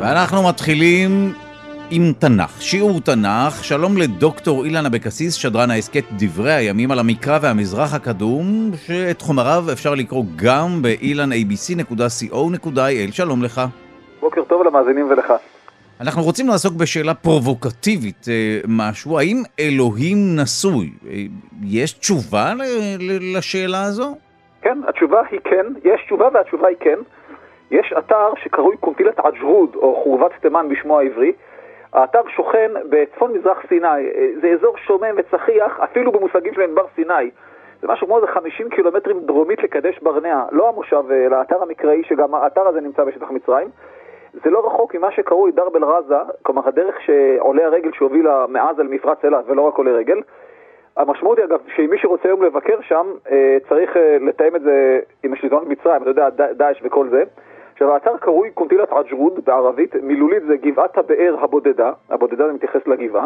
ואנחנו מתחילים עם תנ"ך, שיעור תנ"ך. שלום לדוקטור אילן אבקסיס, שדרן העסקת דברי הימים על המקרא והמזרח הקדום, שאת חומריו אפשר לקרוא גם באילנabc.co.il. שלום לך. בוקר טוב למאזינים ולך. אנחנו רוצים לעסוק בשאלה פרובוקטיבית משהו, האם אלוהים נשוי? יש תשובה לשאלה הזו? כן, התשובה היא כן, יש תשובה והתשובה היא כן. יש אתר שקרוי קונטילת עג'רוד, או חורבת תימן בשמו העברי. האתר שוכן בצפון מזרח סיני, זה אזור שומם וצחיח, אפילו במושגים של מדבר סיני. זה משהו כמו 50 קילומטרים דרומית לקדש ברנע, לא המושב, אלא האתר המקראי, שגם האתר הזה נמצא בשטח מצרים. זה לא רחוק ממה שקרוי דרב אל רזה, כלומר הדרך שעולה הרגל שהובילה מעזה למפרץ אילת ולא רק עולה רגל. המשמעות היא אגב שמי שרוצה היום לבקר שם צריך לתאם את זה עם השלטונות מצרים, אתה יודע, דאעש וכל זה. עכשיו האתר קרוי קונטילת עג'רוד בערבית, מילולית זה גבעת הבאר הבודדה, הבודדה זה מתייחס לגבעה,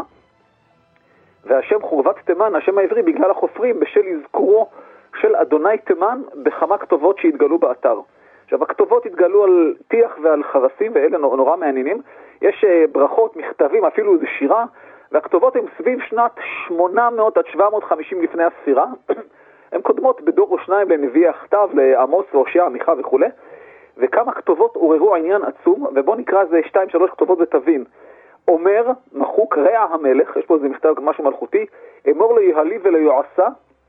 והשם חורבת תימן, השם העברי בגלל החופרים בשל אזכורו של אדוני תימן בכמה כתובות שהתגלו באתר. עכשיו הכתובות התגלו על טיח ועל חרסים, ואלה נורא מעניינים. יש ברכות, מכתבים, אפילו איזו שירה, והכתובות הן סביב שנת 800 עד 750 לפני הספירה. הן קודמות בדור או שניים לנביא הכתב, לעמוס והושע, מיכה וכו'. וכמה כתובות עוררו עניין עצום, ובוא נקרא זה 2-3 כתובות ותבין. אומר, מחוק, רע המלך, יש פה איזה מכתב משהו מלכותי, אמור ליהלי וליועסה,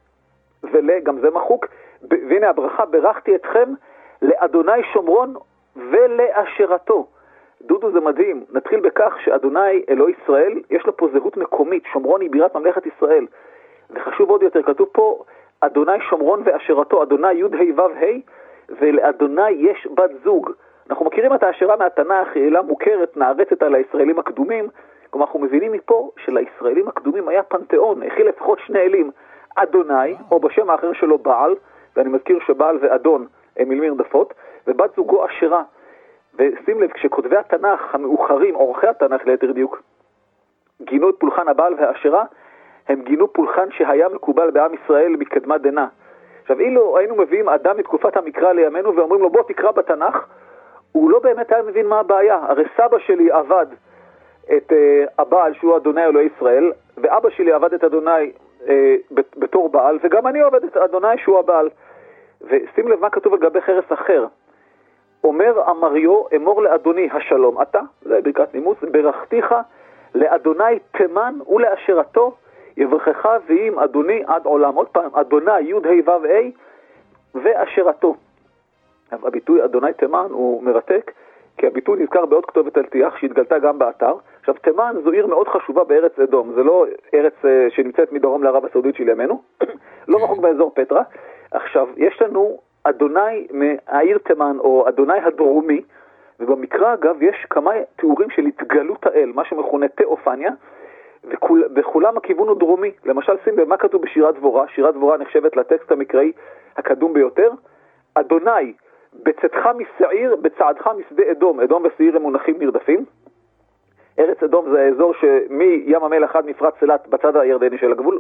גם זה מחוק, והנה הברכה, ברכתי אתכם לאדוני שומרון ולאשרתו. דודו זה מדהים, נתחיל בכך שאדוני אלוהי ישראל, יש לו פה זהות מקומית, שומרון היא בירת ממלכת ישראל, וחשוב עוד יותר, כתוב פה אדוני שומרון ואשרתו, אדוני י' ה' ו' ה', ולאדוני יש בת זוג. אנחנו מכירים את האשרה מהתנ"ך, היא אלה מוכרת, נערצת על הישראלים הקדומים, כלומר אנחנו מבינים מפה שלישראלים הקדומים היה פנתיאון, הכיל לפחות שני אלים, אדוני, או בשם האחר שלו בעל, ואני מזכיר שבעל ואדון הם מילים נרדפות, ובת זוגו אשרה. ושים לב, כשכותבי התנ"ך המאוחרים, עורכי התנ"ך ליתר דיוק, גינו את פולחן הבעל והאשרה, הם גינו פולחן שהיה מקובל בעם ישראל מקדמת דנא. עכשיו, אילו היינו מביאים אדם מתקופת המקרא לימינו ואומרים לו בוא תקרא בתנ"ך, הוא לא באמת היה מבין מה הבעיה. הרי סבא שלי עבד את הבעל שהוא אדוני אלוהי ישראל, ואבא שלי עבד את אדוני בתור בעל, וגם אני עובד את אדוני שהוא הבעל. ושים לב מה כתוב על גבי חרס אחר. אומר אמריו, אמור לאדוני השלום אתה, זה ברכת נימוס, ברכתיך לאדוני תימן ולאשרתו, יברכך ועם אדוני עד עולם. עוד פעם, אדוני י' ה' ו' ה' ואשרתו. הביטוי אדוני תימן הוא מרתק, כי הביטוי נזכר בעוד כתובת על טיח שהתגלתה גם באתר. עכשיו, תימן זו עיר מאוד חשובה בארץ אדום, זה לא ארץ שנמצאת מדרום לערב הסעודית של ימינו, לא רחוק באזור פטרה. עכשיו, יש לנו אדוני מהעיר תימן, או אדוני הדרומי, ובמקרא אגב יש כמה תיאורים של התגלות האל, מה שמכונה תיאופניה, וכולם הכיוון הוא דרומי. למשל, שים במה כתוב בשירת דבורה, שירת דבורה נחשבת לטקסט המקראי הקדום ביותר, אדוני בצאתך משעיר, בצעדך משדה אדום, אדום ושעיר הם מונחים נרדפים. ארץ אדום זה האזור שמים המלח עד מפרץ אילת בצד הירדני של הגבול.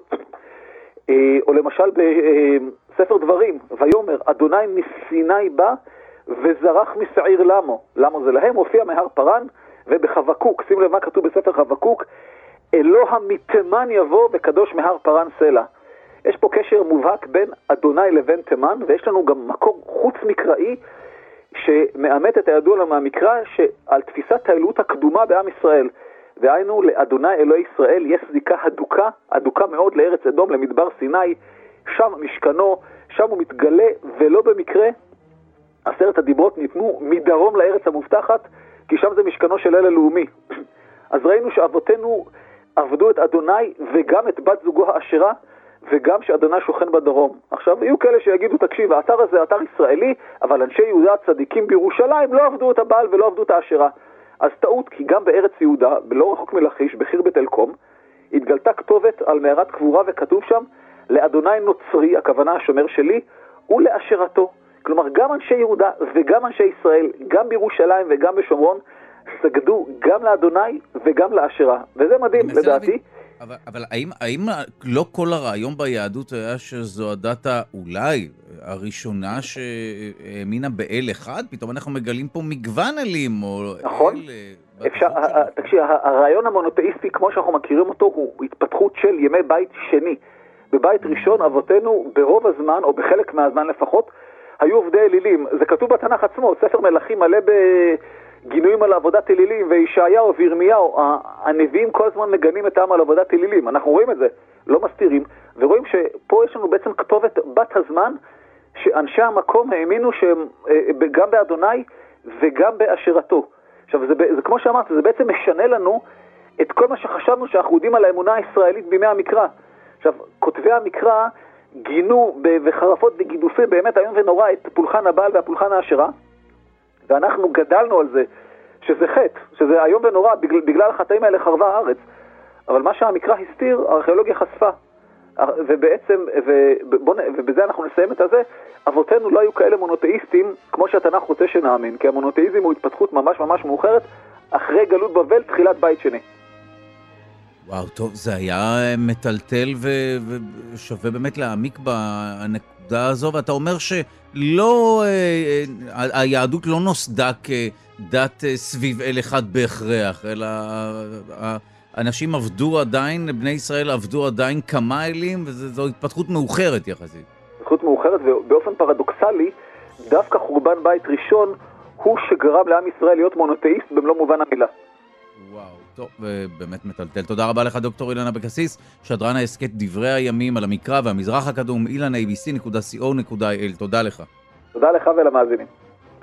או למשל בספר דברים, ויאמר אדוני מסיני בא וזרח משעיר למו, למו זה להם, הופיע מהר פרן. ובחבקוק, שים לב מה כתוב בספר חבקוק, אלוה מתימן יבוא וקדוש מהר פרן סלע. יש פה קשר מובהק בין אדוני לבין תימן, ויש לנו גם מקור חוץ מקראי שמאמת את הידוע לנו מהמקרא שעל תפיסת האלוהות הקדומה בעם ישראל. והיינו לאדוני אלוהי ישראל יש זיקה הדוקה מאוד לארץ אדום, למדבר סיני, שם משכנו, שם הוא מתגלה, ולא במקרה 10 הדיברות ניתנו מדרום לארץ המובטחת, כי שם זה משכנו של אל הלאומי. אז ראינו שאבותינו עבדו את אדוני וגם את בת זוגו האשרה, וגם שאדוני שוכן בדרום. עכשיו, יהיו כאלה שיגידו, תקשיב, האתר הזה אתר ישראלי, אבל אנשי יהודה הצדיקים בירושלים לא עבדו את הבעל ולא עבדו את האשרה. אז טעות, כי גם בארץ יהודה, לא רחוק מלכיש, בחרבת אלקום, התגלתה כתובת על מערת קבורה וכתוב שם, לאדוני נוצרי, הכוונה השומר שלי, ולאשרתו. כלומר, גם אנשי יהודה וגם אנשי ישראל, גם בירושלים וגם בשומרון, סגדו גם לאדוני וגם לאשרה. וזה מדהים, לדעתי, אבל האם לא כל הרעיון ביהדות היה שזו הדת אולי הראשונה שהאמינה באל אחד? פתאום אנחנו מגלים פה מגוון אלים, או נכון. תקשיב, הרעיון המונותאיסטי, כמו שאנחנו מכירים אותו, הוא התפתחות של ימי בית שני. בבית ראשון, אבותינו, ברוב הזמן, או בחלק מהזמן לפחות, היו עובדי אלילים. זה כתוב בתנ"ך עצמו, ספר מלכים מלא בגינויים על עבודת אלילים, וישעיהו וירמיהו, הנביאים כל הזמן מגנים את העם על עבודת אלילים. אנחנו רואים את זה, לא מסתירים, ורואים שפה יש לנו בעצם כתובת בת הזמן, שאנשי המקום האמינו שהם גם באדוני וגם באשרתו. עכשיו, זה כמו שאמרת, זה בעצם משנה לנו את כל מה שחשבנו שאנחנו יודעים על האמונה הישראלית בימי המקרא. עכשיו, כותבי המקרא גינו וחרפות וגידופים באמת היום ונורא את פולחן הבעל והפולחן האשרה, ואנחנו גדלנו על זה, שזה חטא, שזה היום ונורא, בגלל החטאים האלה חרבה הארץ. אבל מה שהמקרא הסתיר, הארכיאולוגיה חשפה. ובעצם, ובזה אנחנו נסיים את הזה, אבותינו לא היו כאלה מונותאיסטים כמו שהתנ"ך רוצה שנאמין, כי המונותאיזם הוא התפתחות ממש ממש מאוחרת, אחרי גלות בבל, תחילת בית שני. וואו, טוב, זה היה מטלטל ושווה באמת להעמיק בנקודה הזו, ואתה אומר שלא, היהדות לא נוסדה כדת סביב אל אחד בהכרח, אלא אנשים עבדו עדיין, בני ישראל עבדו עדיין כמה אלים, וזו התפתחות מאוחרת יחסית. התפתחות מאוחרת, ובאופן פרדוקסלי, דווקא חורבן בית ראשון הוא שגרם לעם ישראל להיות מונותאיסט במלוא מובן המילה. וואו, טוב, באמת מטלטל. תודה רבה לך דוקטור אילן אבקסיס, שדרן ההסכת דברי הימים על המקרא והמזרח הקדום, ilanabc.co.il. תודה לך. תודה לך ולמאזינים.